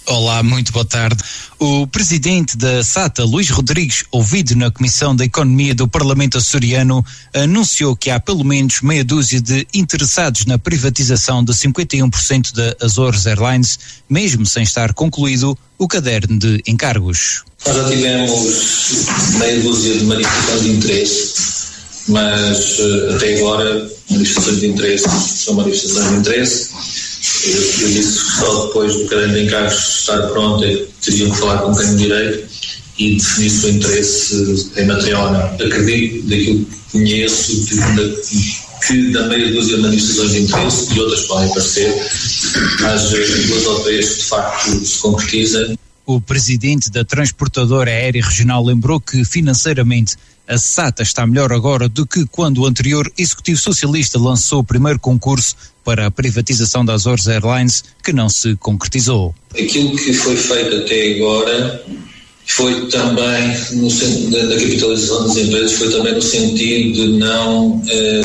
Olá, muito boa tarde. O presidente da SATA, Luís Rodrigues, ouvido na Comissão da Economia do Parlamento açoriano, anunciou que há pelo menos meia dúzia de interessados na privatização de 51% da Azores Airlines, mesmo sem estar concluído o caderno de encargos. Nós já tivemos meia dúzia de manifestações de interesse, mas até agora manifestações de interesse são manifestações de interesse. Eu disse que só depois do caderno de encargos estar pronto é que teriam que falar com quem de direito e definir o seu interesse em matéria ou não. Acredito, daquilo que conheço, que da meia dúzia de manifestações de interesse, e outras podem aparecer, mas duas ou três que de facto se concretizam. O presidente da Transportadora Aérea Regional lembrou que financeiramente a SATA está melhor agora do que quando o anterior Executivo Socialista lançou o primeiro concurso para a privatização da Azores Airlines, que não se concretizou. Aquilo que foi feito até agora foi também, na capitalização das empresas, foi também no sentido de não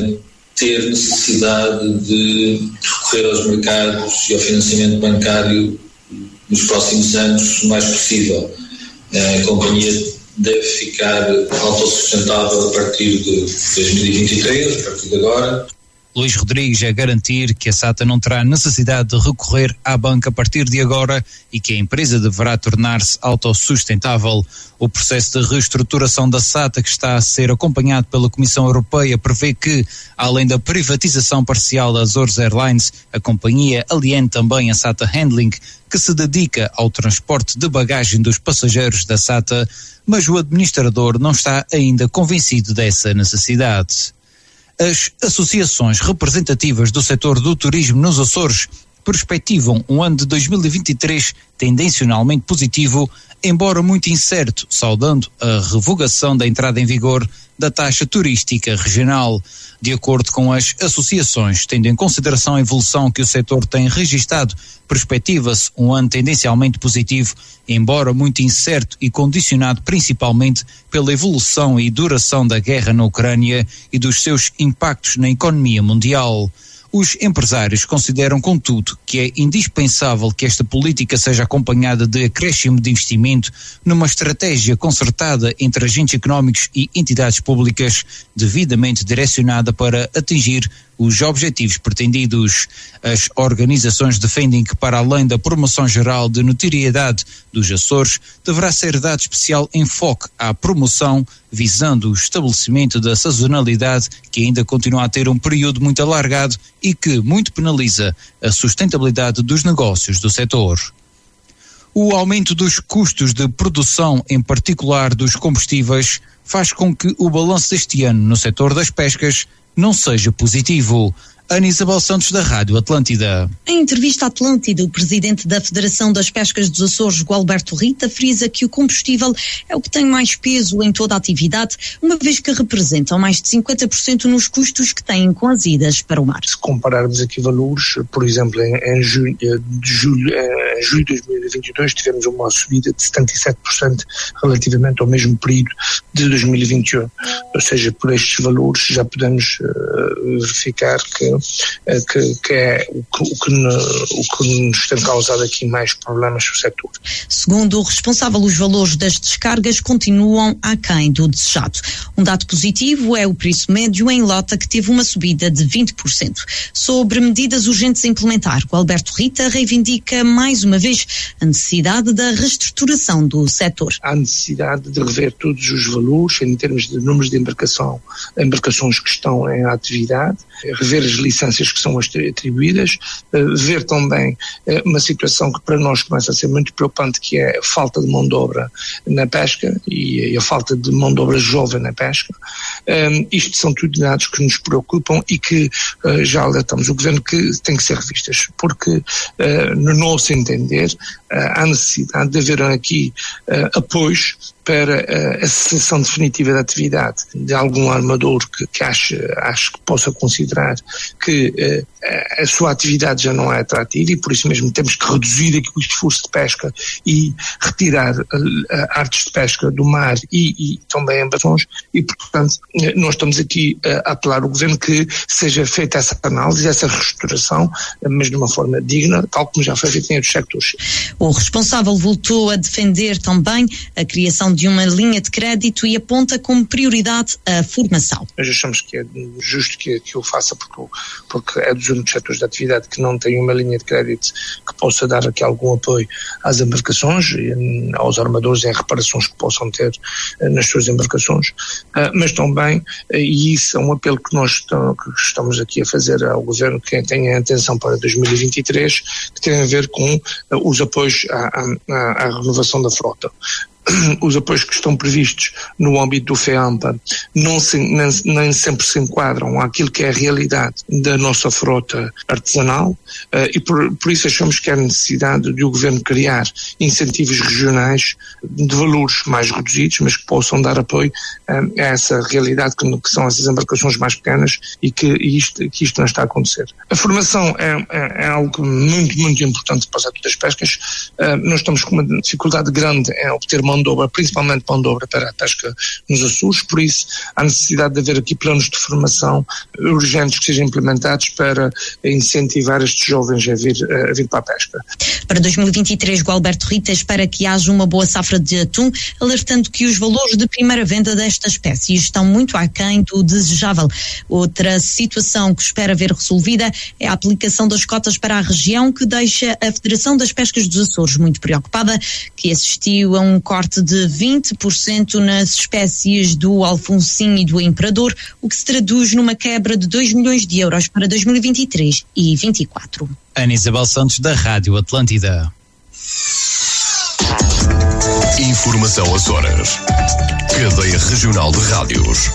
ter necessidade de recorrer aos mercados e ao financiamento bancário nos próximos anos o mais possível. A companhia deve ficar autossustentável a partir de 2023, a partir de agora. Luís Rodrigues a garantir que a SATA não terá necessidade de recorrer à banca a partir de agora e que a empresa deverá tornar-se autossustentável. O processo de reestruturação da SATA, que está a ser acompanhado pela Comissão Europeia, prevê que, além da privatização parcial da Azores Airlines, a companhia aliene também a SATA Handling, que se dedica ao transporte de bagagem dos passageiros da SATA, mas o administrador não está ainda convencido dessa necessidade. As associações representativas do setor do turismo nos Açores perspectivam um ano de 2023 tendencionalmente positivo, embora muito incerto, saudando a revogação da entrada em vigor da taxa turística regional. De acordo com as associações, tendo em consideração a evolução que o setor tem registado, perspectiva-se um ano tendencialmente positivo, embora muito incerto e condicionado principalmente pela evolução e duração da guerra na Ucrânia e dos seus impactos na economia mundial. Os empresários consideram, contudo, que é indispensável que esta política seja acompanhada de acréscimo de investimento numa estratégia concertada entre agentes económicos e entidades públicas, devidamente direcionada para atingir os objetivos pretendidos. As organizações defendem que, para além da promoção geral de notoriedade dos Açores, deverá ser dado especial enfoque à promoção, visando o estabelecimento da sazonalidade, que ainda continua a ter um período muito alargado e que muito penaliza a sustentabilidade dos negócios do setor. O aumento dos custos de produção, em particular dos combustíveis, faz com que o balanço deste ano no setor das pescas não seja positivo. Ana Isabel Santos, da Rádio Atlântida. Em entrevista à Atlântida, o presidente da Federação das Pescas dos Açores, Gualberto Rita, frisa que o combustível é o que tem mais peso em toda a atividade, uma vez que representam mais de 50% nos custos que têm com as idas para o mar. Se compararmos aqui valores, por exemplo, em julho de 2022 tivemos uma subida de 77% relativamente ao mesmo período de 2021. Ou seja, por estes valores já podemos verificar que é o que nos tem causado aqui mais problemas no setor. Segundo o responsável, os valores das descargas continuam aquém do desejado. Um dado positivo é o preço médio em lota, que teve uma subida de 20%. Sobre medidas urgentes a implementar, o Alberto Rita reivindica mais uma vez a necessidade da reestruturação do setor. Há necessidade de rever todos os valores em termos de números de embarcações que estão em atividade, rever as licenças que são atribuídas, ver também uma situação que para nós começa a ser muito preocupante, que é a falta de mão de obra na pesca e a falta de mão de obra jovem na pesca. Isto são tudo dados que nos preocupam e que já alertamos o Governo que têm que ser revistas, porque no nosso entender há necessidade de haver aqui apoios para a cessação definitiva da atividade de algum armador que acho que possa considerar que a sua atividade já não é atrativa e por isso mesmo temos que reduzir aqui o esforço de pesca e retirar artes de pesca do mar e também embarcações e, portanto, nós estamos aqui a apelar ao Governo que seja feita essa análise, essa reestruturação, mas de uma forma digna, tal como já foi feito em outros sectores. O responsável voltou a defender também a criação de uma linha de crédito e aponta como prioridade a formação. Nós achamos que é justo que o faça porque é dos únicos setores de atividade que não tem uma linha de crédito que possa dar aqui algum apoio às embarcações, aos armadores em reparações que possam ter nas suas embarcações, mas também, e isso é um apelo que nós estamos aqui a fazer ao Governo, que tenha atenção para 2023, que tem a ver com os apoios à renovação da frota. Os apoios que estão previstos no âmbito do FEAMPA nem sempre se enquadram àquilo que é a realidade da nossa frota artesanal e por isso achamos que há necessidade de o Governo criar incentivos regionais de valores mais reduzidos, mas que possam dar apoio a essa realidade que são essas embarcações mais pequenas e que isto não está a acontecer. A formação é algo muito, muito importante para o setor das pescas. Nós estamos com uma dificuldade grande em obter mão de obra, principalmente mão de obra para a pesca nos Açores, por isso há necessidade de haver aqui planos de formação urgentes que sejam implementados para incentivar estes jovens a vir para a pesca. Para 2023, Gualberto Rita espera que haja uma boa safra de atum, alertando que os valores de primeira venda desta espécie estão muito aquém do desejável. Outra situação que espera ver resolvida é a aplicação das cotas para a região, que deixa a Federação das Pescas dos Açores muito preocupada, que assistiu a um corte de 20% nas espécies do alfonsim e do imperador, o que se traduz numa quebra de 2 milhões de euros para 2023 e 2024. Ana Isabel Santos, da Rádio Atlântida. Informação Açores. Cadeia Regional de Rádios.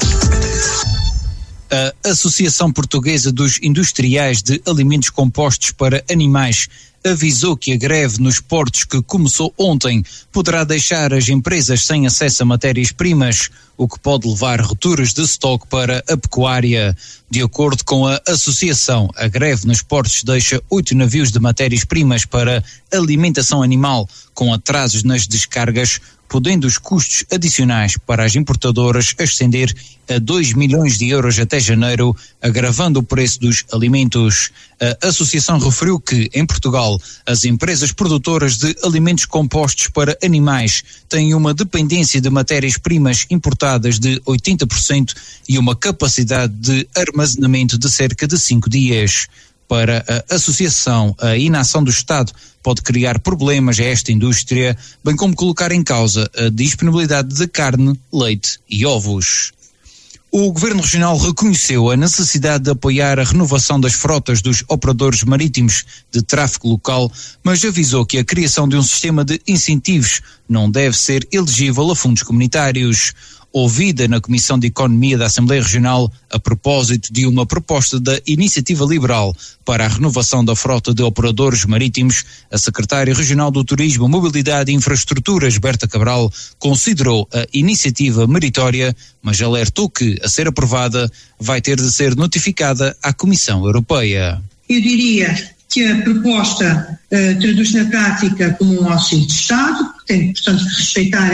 A Associação Portuguesa dos Industriais de Alimentos Compostos para Animais avisou que a greve nos portos que começou ontem poderá deixar as empresas sem acesso a matérias-primas, o que pode levar rupturas de estoque para a pecuária. De acordo com a associação, a greve nos portos deixa 8 navios de matérias-primas para alimentação animal com atrasos nas descargas, podendo os custos adicionais para as importadoras ascender a 2 milhões de euros até janeiro, agravando o preço dos alimentos. A associação referiu que, em Portugal, as empresas produtoras de alimentos compostos para animais têm uma dependência de matérias-primas importadas de 80% e uma capacidade de armazenamento de cerca de 5 dias. Para a associação, a inação do Estado pode criar problemas a esta indústria, bem como colocar em causa a disponibilidade de carne, leite e ovos. O Governo Regional reconheceu a necessidade de apoiar a renovação das frotas dos operadores marítimos de tráfego local, mas avisou que a criação de um sistema de incentivos não deve ser elegível a fundos comunitários. Ouvida na Comissão de Economia da Assembleia Regional a propósito de uma proposta da Iniciativa Liberal para a renovação da frota de operadores marítimos, a Secretária Regional do Turismo, Mobilidade e Infraestruturas, Berta Cabral, considerou a iniciativa meritória, mas alertou que, a ser aprovada, vai ter de ser notificada à Comissão Europeia. Eu diria que a proposta traduz-se na prática como um auxílio de Estado, que tem, portanto, que respeitar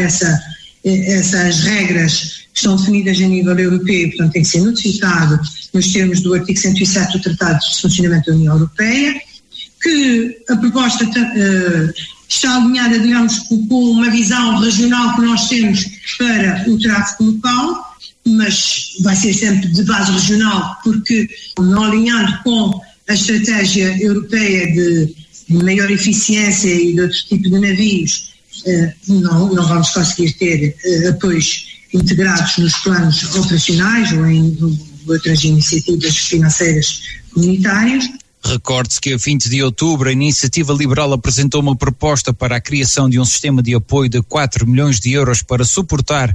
essas regras que estão definidas a nível europeu, portanto tem que ser notificado nos termos do artigo 107 do Tratado de Funcionamento da União Europeia, que a proposta está alinhada, digamos, com uma visão regional que nós temos para o tráfego local, mas vai ser sempre de base regional, porque não alinhando com a estratégia europeia de maior eficiência e de outro tipo de navios, não vamos conseguir ter apoios integrados nos planos operacionais ou em outras iniciativas financeiras comunitárias. Recorde-se que a 20 de outubro a Iniciativa Liberal apresentou uma proposta para a criação de um sistema de apoio de 4 milhões de euros para suportar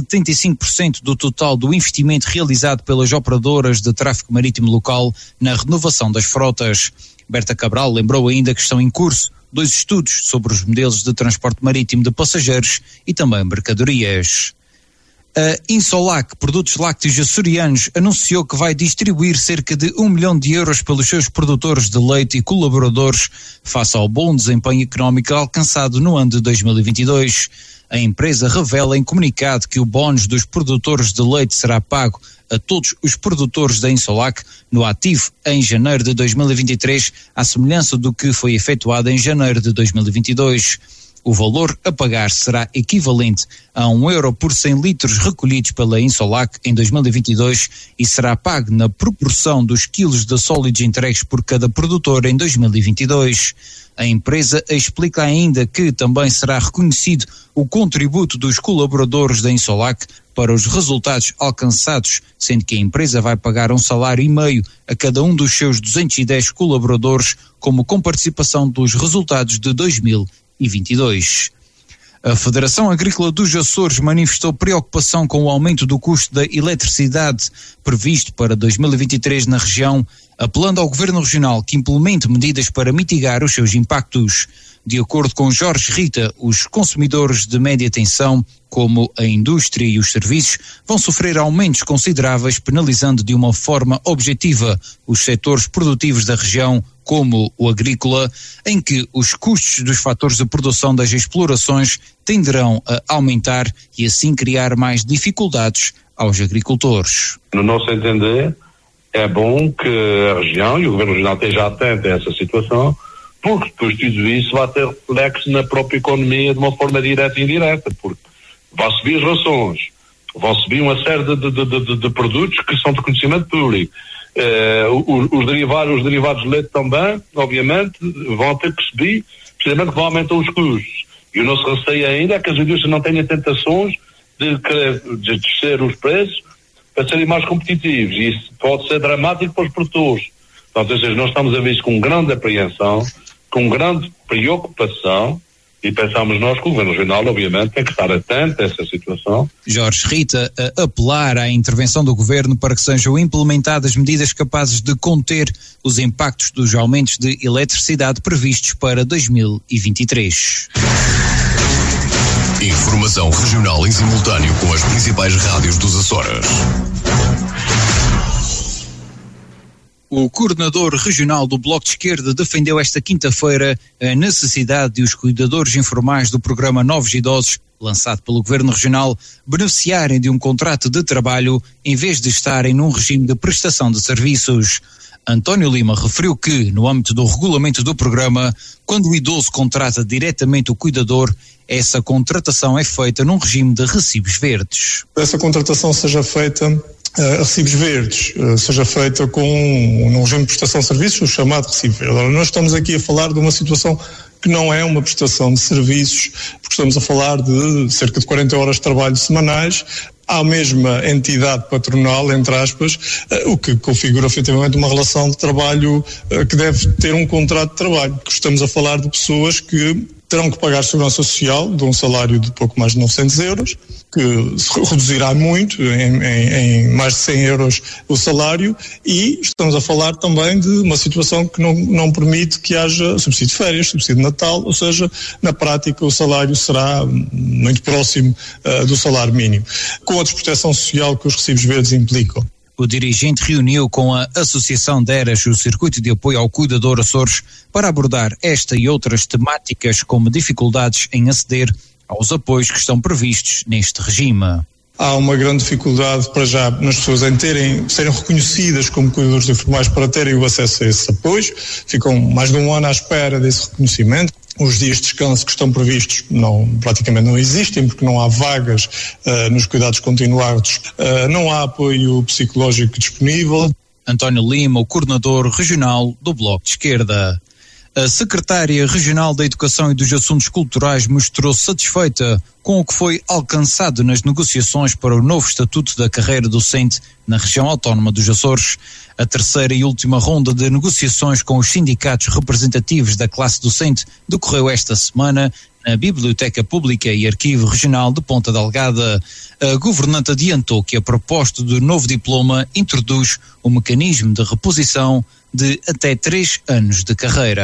75% do total do investimento realizado pelas operadoras de tráfego marítimo local na renovação das frotas. Berta Cabral lembrou ainda que estão em curso 2 estudos sobre os modelos de transporte marítimo de passageiros e também mercadorias. A Insolac, Produtos Lácteos Açorianos, anunciou que vai distribuir cerca de 1 milhão de euros pelos seus produtores de leite e colaboradores face ao bom desempenho económico alcançado no ano de 2022. A empresa revela em comunicado que o bónus dos produtores de leite será pago a todos os produtores da Insolac no ativo em janeiro de 2023, à semelhança do que foi efetuado em janeiro de 2022. O valor a pagar será equivalente a €1 por 100 litros recolhidos pela Insolac em 2022 e será pago na proporção dos quilos de sólidos entregues por cada produtor em 2022. A empresa explica ainda que também será reconhecido o contributo dos colaboradores da Insolac para os resultados alcançados, sendo que a empresa vai pagar $1,5 salário a cada um dos seus 210 colaboradores como comparticipação dos resultados de 2022. A Federação Agrícola dos Açores manifestou preocupação com o aumento do custo da eletricidade previsto para 2023 na região, apelando ao Governo Regional que implemente medidas para mitigar os seus impactos. De acordo com Jorge Rita, os consumidores de média tensão, como a indústria e os serviços, vão sofrer aumentos consideráveis, penalizando de uma forma objetiva os setores produtivos da região, como o agrícola, em que os custos dos fatores de produção das explorações tenderão a aumentar e assim criar mais dificuldades aos agricultores. No nosso entender, é bom que a região e o Governo Regional esteja atento a essa situação, porque depois tudo isso vai ter reflexo na própria economia de uma forma direta e indireta, porque vai subir as rações, vão subir uma série de produtos que são de conhecimento público. Os derivados de leite também, obviamente, vão ter que subir, precisamente que vão aumentar os custos. E o nosso receio ainda é que as indústrias não tenham tentações de descer os preços para serem mais competitivos. E isso pode ser dramático para os produtores. Portanto, ou seja, nós estamos a ver isso com grande apreensão, com grande preocupação, e pensamos nós que o Governo Regional, obviamente, tem que estar atento a essa situação. Jorge Rita a apelar à intervenção do Governo para que sejam implementadas medidas capazes de conter os impactos dos aumentos de eletricidade previstos para 2023. Informação regional em simultâneo com as principais rádios dos Açores. O coordenador regional do Bloco de Esquerda defendeu esta quinta-feira a necessidade de os cuidadores informais do programa Novos Idosos, lançado pelo Governo Regional, beneficiarem de um contrato de trabalho em vez de estarem num regime de prestação de serviços. António Lima referiu que, no âmbito do regulamento do programa, quando o idoso contrata diretamente o cuidador, essa contratação é feita num regime de recibos verdes. Essa contratação seja feita a recibos verdes, seja feita com um regime de prestação de serviços, o chamado recibo verde. Agora, nós estamos aqui a falar de uma situação que não é uma prestação de serviços, porque estamos a falar de cerca de 40 horas de trabalho semanais à mesma entidade patronal, entre aspas, o que configura efetivamente uma relação de trabalho que deve ter um contrato de trabalho, porque estamos a falar de pessoas que terão que pagar segurança social de um salário de pouco mais de 900 euros, que se reduzirá muito, em mais de 100 euros o salário, e estamos a falar também de uma situação que não permite que haja subsídio de férias, subsídio de Natal, ou seja, na prática o salário será muito próximo do salário mínimo, com a desproteção social que os recibos verdes implicam. O dirigente reuniu com a Associação DERAS, o Circuito de Apoio ao Cuidador Açores, para abordar esta e outras temáticas como dificuldades em aceder aos apoios que estão previstos neste regime. Há uma grande dificuldade para já nas pessoas em serem reconhecidas como cuidadores informais para terem o acesso a esses apoios. Ficam mais de um ano à espera desse reconhecimento. Os dias de descanso que estão previstos praticamente não existem, porque não há vagas nos cuidados continuados, não há apoio psicológico disponível. António Lima, o coordenador regional do Bloco de Esquerda. A secretária regional da Educação e dos Assuntos Culturais mostrou-se satisfeita com o que foi alcançado nas negociações para o novo estatuto da carreira docente na região autónoma dos Açores. A terceira e última ronda de negociações com os sindicatos representativos da classe docente decorreu esta semana na Biblioteca Pública e Arquivo Regional de Ponta Delgada. A governante adiantou que a proposta do novo diploma introduz um mecanismo de reposição de até 3 anos de carreira.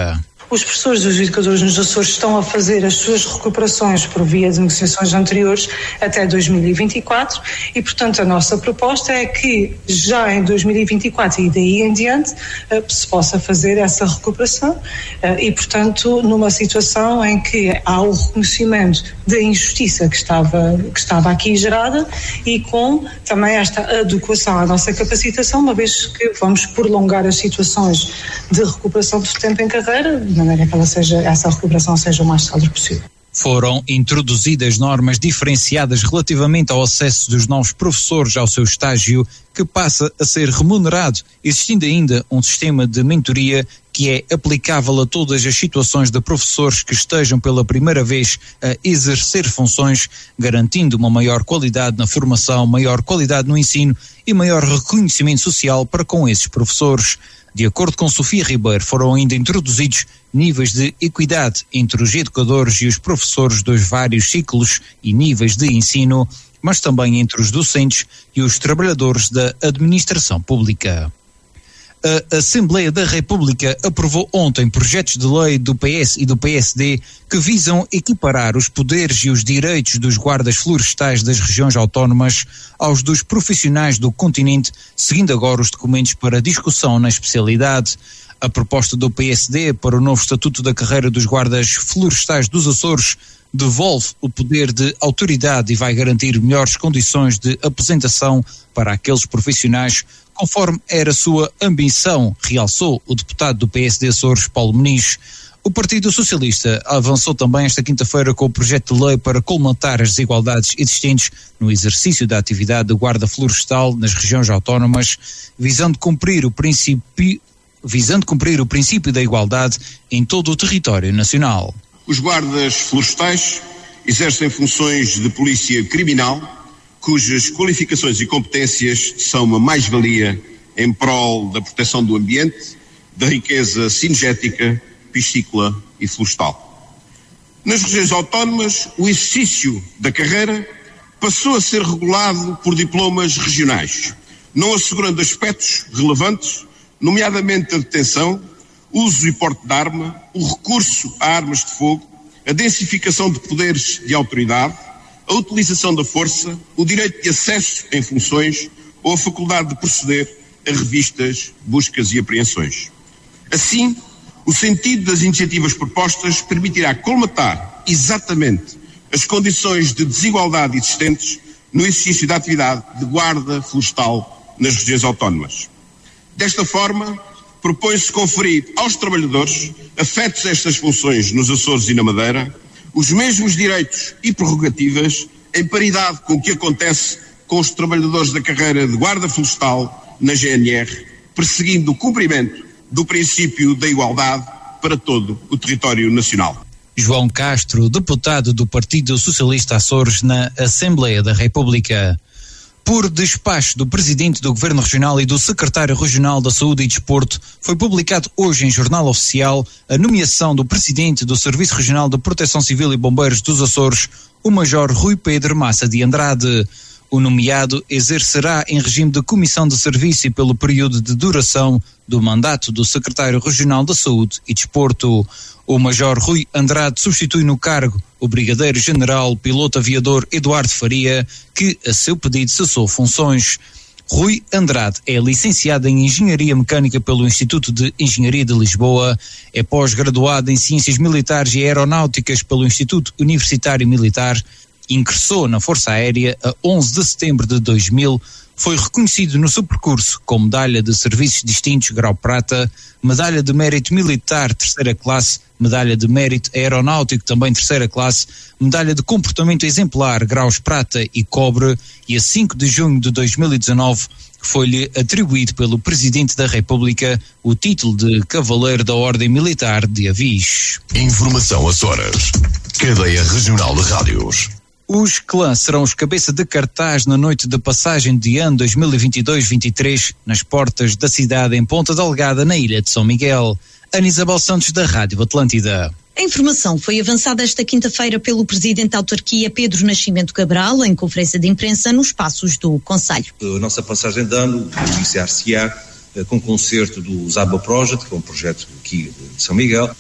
Os professores e os educadores nos Açores estão a fazer as suas recuperações por via de negociações anteriores até 2024 e, portanto, a nossa proposta é que já em 2024 e daí em diante se possa fazer essa recuperação e, portanto, numa situação em que há o reconhecimento da injustiça que estava aqui gerada e com também esta adequação à nossa capacitação, uma vez que vamos prolongar as situações de recuperação do tempo em carreira, de maneira que essa recuperação seja o mais célere possível. Foram introduzidas normas diferenciadas relativamente ao acesso dos novos professores ao seu estágio, que passa a ser remunerado, existindo ainda um sistema de mentoria que é aplicável a todas as situações de professores que estejam pela primeira vez a exercer funções, garantindo uma maior qualidade na formação, maior qualidade no ensino e maior reconhecimento social para com esses professores. De acordo com Sofia Ribeiro, foram ainda introduzidos níveis de equidade entre os educadores e os professores dos vários ciclos e níveis de ensino, mas também entre os docentes e os trabalhadores da administração pública. A Assembleia da República aprovou ontem projetos de lei do PS e do PSD que visam equiparar os poderes e os direitos dos guardas florestais das regiões autónomas aos dos profissionais do continente, seguindo agora os documentos para discussão na especialidade. A proposta do PSD para o novo Estatuto da Carreira dos Guardas Florestais dos Açores devolve o poder de autoridade e vai garantir melhores condições de apresentação para aqueles profissionais, conforme era sua ambição, realçou o deputado do PSD Açores, Paulo Muniz. O Partido Socialista avançou também esta quinta-feira com o projeto de lei para colmatar as desigualdades existentes no exercício da atividade de guarda florestal nas regiões autónomas, visando cumprir o princípio da igualdade em todo o território nacional. Os guardas florestais exercem funções de polícia criminal, cujas qualificações e competências são uma mais-valia em prol da proteção do ambiente, da riqueza cinegética, piscícola e florestal. Nas regiões autónomas, o exercício da carreira passou a ser regulado por diplomas regionais, não assegurando aspectos relevantes, nomeadamente a detenção, uso e porte de arma, o recurso a armas de fogo, a densificação de poderes de autoridade, a utilização da força, o direito de acesso em funções ou a faculdade de proceder a revistas, buscas e apreensões. Assim, o sentido das iniciativas propostas permitirá colmatar exatamente as condições de desigualdade existentes no exercício da atividade de guarda florestal nas regiões autónomas. Desta forma, propõe-se conferir aos trabalhadores afetos a estas funções nos Açores e na Madeira os mesmos direitos e prerrogativas em paridade com o que acontece com os trabalhadores da carreira de guarda florestal na GNR, perseguindo o cumprimento do princípio da igualdade para todo o território nacional. João Castro, deputado do Partido Socialista Açores na Assembleia da República. Por despacho do Presidente do Governo Regional e do Secretário Regional da Saúde e Desporto, foi publicado hoje em Jornal Oficial a nomeação do Presidente do Serviço Regional de Proteção Civil e Bombeiros dos Açores, o Major Rui Pedro Massa de Andrade. O nomeado exercerá em regime de comissão de serviço e pelo período de duração do mandato do Secretário Regional da Saúde e Desporto. O Major Rui Andrade substitui no cargo o Brigadeiro-General Piloto Aviador Eduardo Faria, que, a seu pedido, cessou funções. Rui Andrade é licenciado em Engenharia Mecânica pelo Instituto de Engenharia de Lisboa, é pós-graduado em Ciências Militares e Aeronáuticas pelo Instituto Universitário Militar, ingressou na Força Aérea a 11 de setembro de 2000, foi reconhecido no seu percurso com medalha de Serviços Distintos Grau Prata, medalha de Mérito Militar terceira classe, medalha de Mérito Aeronáutico também terceira classe, medalha de Comportamento Exemplar Graus Prata e Cobre, e a 5 de junho de 2019 foi-lhe atribuído pelo Presidente da República o título de Cavaleiro da Ordem Militar de Avis. Informação Açores. Cadeia Regional de Rádios. Os clãs serão os cabeça de cartaz na noite de passagem de ano 2022-23 nas portas da cidade em Ponta Delgada, na Ilha de São Miguel. Ana Isabel Santos, da Rádio Atlântida. A informação foi avançada esta quinta-feira pelo Presidente da Autarquia, Pedro Nascimento Cabral, em conferência de imprensa nos Passos do Concelho. A nossa passagem de ano iniciar-se-á com o concerto do Zaba Project, que é um projeto aqui de São Miguel,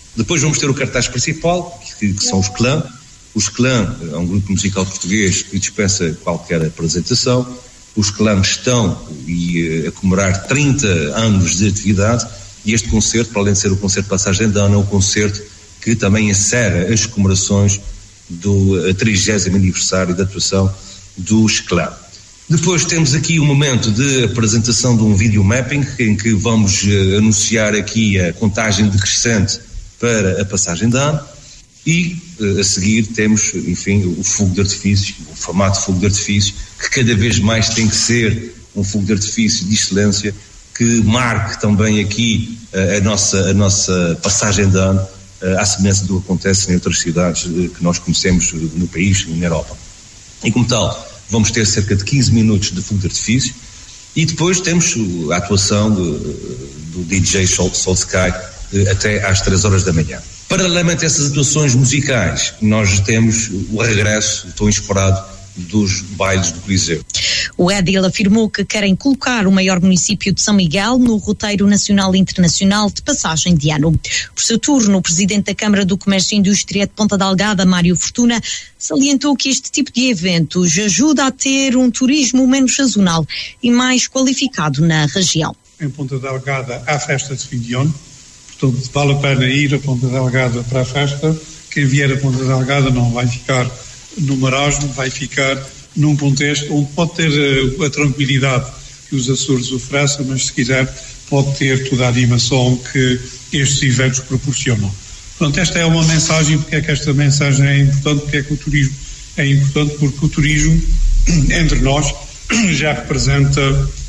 Depois vamos ter o cartaz principal, que são os clãs. Os clãs é um grupo musical português que dispensa qualquer apresentação. Os clãs estão a comemorar 30 anos de atividade, e este concerto, para além de ser o concerto de passagem de ano, é um concerto que também encerra as comemorações do 30º aniversário da atuação dos clãs. Depois temos aqui um momento de apresentação de um video mapping, em que vamos anunciar aqui a contagem decrescente para a passagem de ano, e a seguir temos, enfim, o fogo de artifício, o formato de fogo de artifício, que cada vez mais tem que ser um fogo de artifício de excelência, que marque também aqui a nossa passagem de ano, à semelhança do que acontece em outras cidades que nós conhecemos no país e na Europa. E como tal, vamos ter cerca de 15 minutos de fogo de artifício, e depois temos a atuação do DJ Soul Sky até às 3 horas da manhã. Paralelamente a essas atuações musicais, nós temos o regresso tão esperado dos bailes do Coliseu. O Edil afirmou que querem colocar o maior município de São Miguel no roteiro nacional e internacional de passagem de ano. Por seu turno, o presidente da Câmara do Comércio e Indústria de Ponta Delgada, Mário Fortuna, salientou que este tipo de eventos ajuda a ter um turismo menos sazonal e mais qualificado na região. Em Ponta Delgada há festa de fim de ano, portanto vale a pena ir a Ponta Delgada para a festa. Quem vier a Ponta Delgada não vai ficar no marasmo, vai ficar num contexto onde pode ter a tranquilidade que os Açores oferecem, mas se quiser pode ter toda a animação que estes eventos proporcionam. Portanto, esta é uma mensagem. Porque é que esta mensagem é importante? Porque é que o turismo é importante? Porque o turismo, entre nós, já representa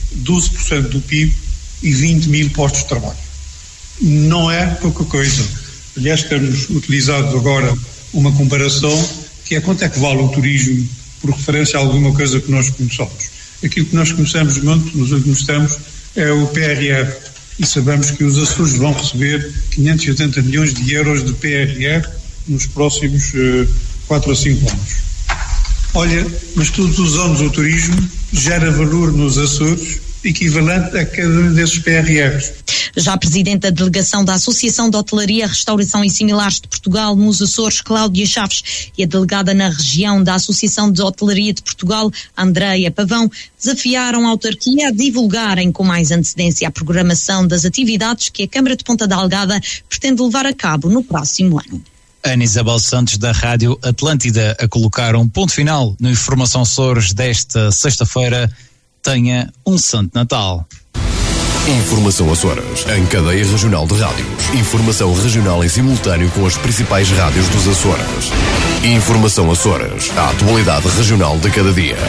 12% do PIB e 20 mil postos de trabalho. Não é pouca coisa. Aliás, temos utilizado agora uma comparação, que é quanto é que vale o turismo por referência a alguma coisa que nós conheçamos. Aquilo que nós conhecemos muito nos últimos tempos é o PRR, e sabemos que os Açores vão receber 580 milhões de euros de PRR nos próximos 4 a 5 anos. Olha, mas todos os anos o turismo gera valor nos Açores equivalente a cada um desses PRRs. Já a presidente da delegação da Associação de Hotelaria, Restauração e Similares de Portugal nos Açores, Cláudia Chaves, e a delegada na região da Associação de Hotelaria de Portugal, Andreia Pavão, desafiaram a autarquia a divulgarem com mais antecedência a programação das atividades que a Câmara de Ponta Delgada pretende levar a cabo no próximo ano. Ana Isabel Santos, da Rádio Atlântida, a colocar um ponto final no Informação Açores desta sexta-feira. Tenha um Santo Natal. Informação Açores, em cadeia regional de rádios. Informação regional em simultâneo com as principais rádios dos Açores. Informação Açores, a atualidade regional de cada dia.